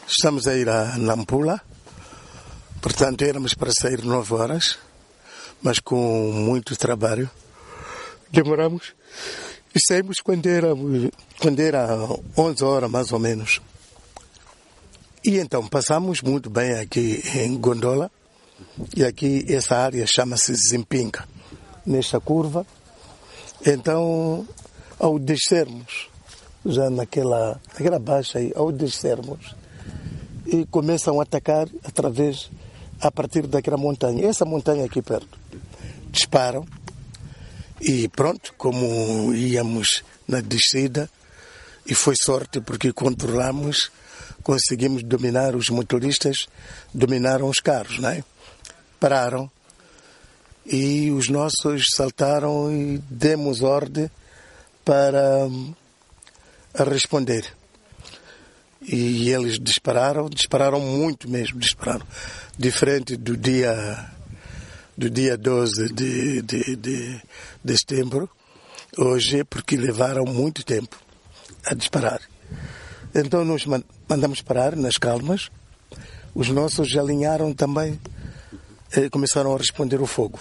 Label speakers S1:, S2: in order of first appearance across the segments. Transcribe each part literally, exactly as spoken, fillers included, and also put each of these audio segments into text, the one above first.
S1: Estamos a ir a Nampula, portanto éramos para sair nove horas, mas com muito trabalho. Demoramos e saímos quando era, quando era onze horas mais ou menos. E então passamos muito bem aqui em Gondola, e aqui essa área chama-se Zimpinga, nesta curva. Então, ao descermos, já naquela, naquela baixa aí, ao descermos, e começam a atacar através, a partir daquela montanha. Essa montanha aqui perto. Disparam e pronto, como íamos na descida, e foi sorte porque controlamos, conseguimos dominar, os motoristas dominaram os carros, não é? Pararam e os nossos saltaram e demos ordem para a responder. E eles dispararam, dispararam muito mesmo, dispararam. Diferente do dia, do dia doze de, de, de, de setembro, hoje, porque levaram muito tempo a disparar. Então nós mandamos parar nas calmas, os nossos alinharam também, e começaram a responder o fogo.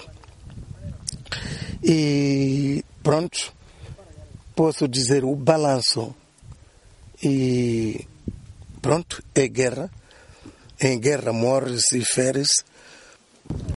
S1: E pronto, posso dizer o balanço. E pronto, é guerra. Em guerra morre-se e fere-se.